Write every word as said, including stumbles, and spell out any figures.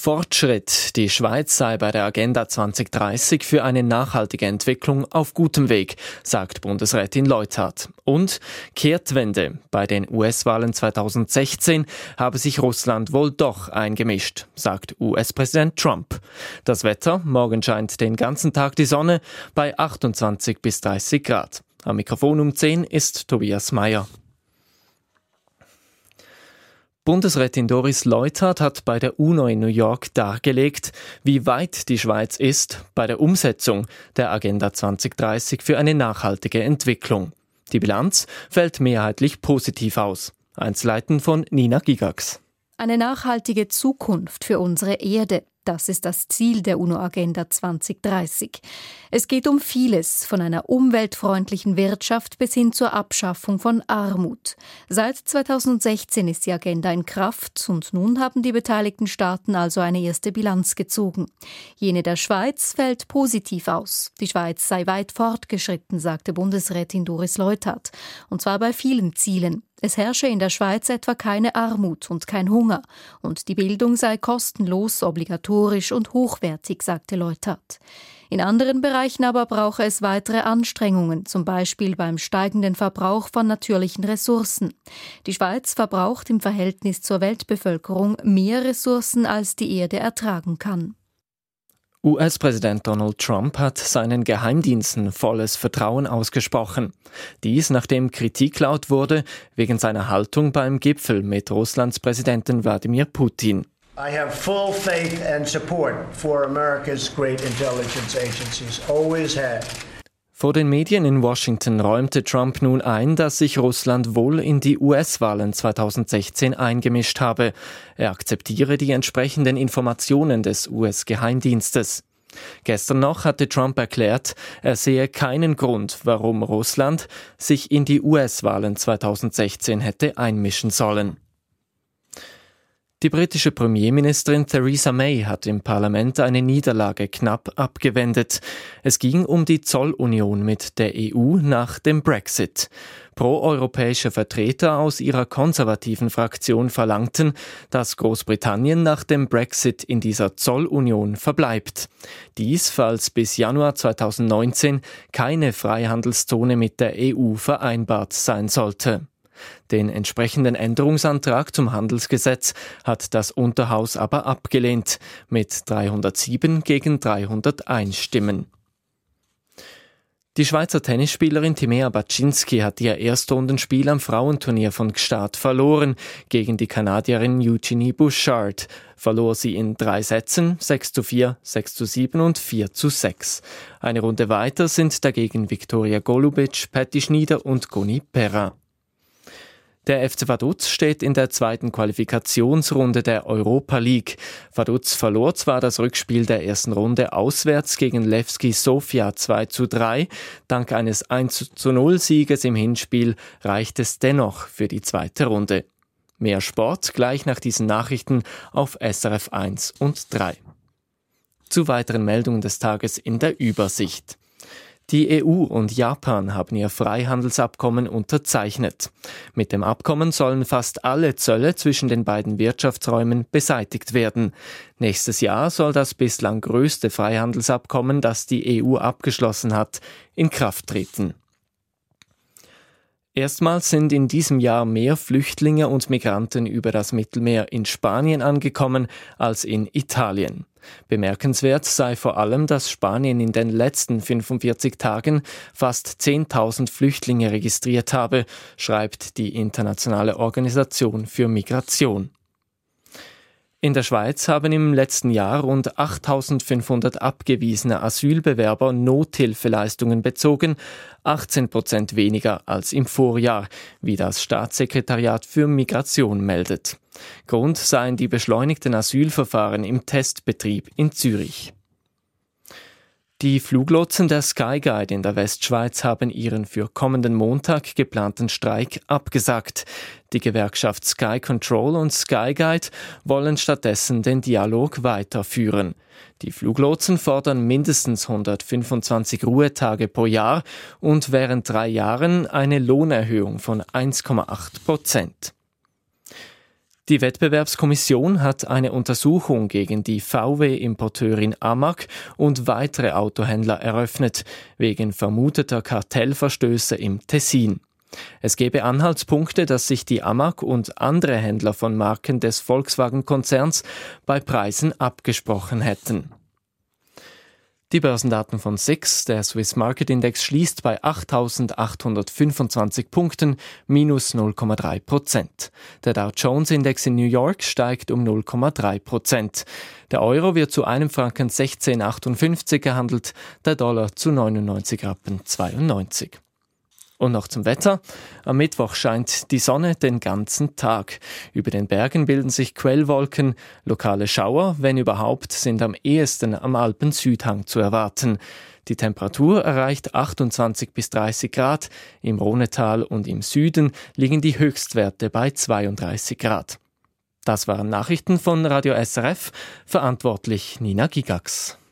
Fortschritt. Die Schweiz sei bei der Agenda zwanzig dreißig für eine nachhaltige Entwicklung auf gutem Weg, sagt Bundesrätin Leuthard. Und Kehrtwende. Bei den U S-Wahlen zweitausendsechzehn habe sich Russland wohl doch eingemischt, sagt U S-Präsident Trump. Das Wetter, morgen scheint den ganzen Tag die Sonne bei achtundzwanzig bis dreißig Grad. Am Mikrofon um zehn ist Tobias Meyer. Bundesrätin Doris Leuthard hat bei der UNO in New York dargelegt, wie weit die Schweiz ist bei der Umsetzung der Agenda zwanzig dreißig für eine nachhaltige Entwicklung. Die Bilanz fällt mehrheitlich positiv aus. Einzelheiten von Nina Gigax. Eine nachhaltige Zukunft für unsere Erde. Das ist das Ziel der UNO-Agenda zwanzig dreißig. Es geht um vieles, von einer umweltfreundlichen Wirtschaft bis hin zur Abschaffung von Armut. Seit zweitausendsechzehn ist die Agenda in Kraft und nun haben die beteiligten Staaten also eine erste Bilanz gezogen. Jene der Schweiz fällt positiv aus. Die Schweiz sei weit fortgeschritten, sagte Bundesrätin Doris Leuthard. Und zwar bei vielen Zielen. Es herrsche in der Schweiz etwa keine Armut und kein Hunger. Und die Bildung sei kostenlos, obligatorisch und hochwertig, sagte Leuthard. In anderen Bereichen aber brauche es weitere Anstrengungen, zum Beispiel beim steigenden Verbrauch von natürlichen Ressourcen. Die Schweiz verbraucht im Verhältnis zur Weltbevölkerung mehr Ressourcen, als die Erde ertragen kann. U S-Präsident Donald Trump hat seinen Geheimdiensten volles Vertrauen ausgesprochen. Dies, nachdem Kritik laut wurde wegen seiner Haltung beim Gipfel mit Russlands Präsidenten Wladimir Putin. I have full faith and support for America's great intelligence agencies, always had. Vor den Medien in Washington räumte Trump nun ein, dass sich Russland wohl in die U S-Wahlen zweitausendsechzehn eingemischt habe. Er akzeptiere die entsprechenden Informationen des U S-Geheimdienstes. Gestern noch hatte Trump erklärt, er sehe keinen Grund, warum Russland sich in die U S-Wahlen zweitausendsechzehn hätte einmischen sollen. Die britische Premierministerin Theresa May hat im Parlament eine Niederlage knapp abgewendet. Es ging um die Zollunion mit der E U nach dem Brexit. Pro-europäische Vertreter aus ihrer konservativen Fraktion verlangten, dass Großbritannien nach dem Brexit in dieser Zollunion verbleibt. Dies, falls bis Januar zweitausendneunzehn keine Freihandelszone mit der E U vereinbart sein sollte. Den entsprechenden Änderungsantrag zum Handelsgesetz hat das Unterhaus aber abgelehnt, mit dreihundertsieben gegen dreihunderteins Stimmen. Die Schweizer Tennisspielerin Timea Bacsinszky hat ihr Erstrundenspiel am Frauenturnier von Gstaad verloren. Gegen die Kanadierin Eugenie Bouchard verlor sie in drei Sätzen, sechs zu vier, sechs zu sieben und vier zu sechs. Eine Runde weiter sind dagegen Viktoria Golubic, Patti Schnieder und Goni Perrin. Der F C Vaduz steht in der zweiten Qualifikationsrunde der Europa League. Vaduz verlor zwar das Rückspiel der ersten Runde auswärts gegen Levski Sofia zwei zu drei. Dank eines eins zu null Sieges im Hinspiel reicht es dennoch für die zweite Runde. Mehr Sport gleich nach diesen Nachrichten auf S R F eins und drei. Zu weiteren Meldungen des Tages in der Übersicht. Die E U und Japan haben ihr Freihandelsabkommen unterzeichnet. Mit dem Abkommen sollen fast alle Zölle zwischen den beiden Wirtschaftsräumen beseitigt werden. Nächstes Jahr soll das bislang größte Freihandelsabkommen, das die E U abgeschlossen hat, in Kraft treten. Erstmals sind in diesem Jahr mehr Flüchtlinge und Migranten über das Mittelmeer in Spanien angekommen als in Italien. Bemerkenswert sei vor allem, dass Spanien in den letzten fünfundvierzig Tagen fast zehntausend Flüchtlinge registriert habe, schreibt die Internationale Organisation für Migration. In der Schweiz haben im letzten Jahr rund achttausendfünfhundert abgewiesene Asylbewerber Nothilfeleistungen bezogen, achtzehn Prozent weniger als im Vorjahr, wie das Staatssekretariat für Migration meldet. Grund seien die beschleunigten Asylverfahren im Testbetrieb in Zürich. Die Fluglotsen der Skyguide in der Westschweiz haben ihren für kommenden Montag geplanten Streik abgesagt. Die Gewerkschaft Sky Control und Skyguide wollen stattdessen den Dialog weiterführen. Die Fluglotsen fordern mindestens hundertfünfundzwanzig Ruhetage pro Jahr und während drei Jahren eine Lohnerhöhung von eins Komma acht Prozent. Die Wettbewerbskommission hat eine Untersuchung gegen die V W-Importeurin Amag und weitere Autohändler eröffnet, wegen vermuteter Kartellverstöße im Tessin. Es gebe Anhaltspunkte, dass sich die Amag und andere Händler von Marken des Volkswagen-Konzerns bei Preisen abgesprochen hätten. Die Börsendaten von S I X, der Swiss Market Index, schließt bei achttausendachthundertfünfundzwanzig Punkten, minus null Komma drei Prozent. Der Dow Jones Index in New York steigt um null Komma drei Prozent. Der Euro wird zu einem Franken sechzehn Komma achtundfünfzig gehandelt, der Dollar zu neunundneunzig Rappen zweiundneunzig. Und noch zum Wetter. Am Mittwoch scheint die Sonne den ganzen Tag. Über den Bergen bilden sich Quellwolken. Lokale Schauer, wenn überhaupt, sind am ehesten am Alpen-Südhang zu erwarten. Die Temperatur erreicht achtundzwanzig bis dreißig Grad. Im Rhonetal und im Süden liegen die Höchstwerte bei zweiunddreißig Grad. Das waren Nachrichten von Radio S R F. Verantwortlich Nina Gigax.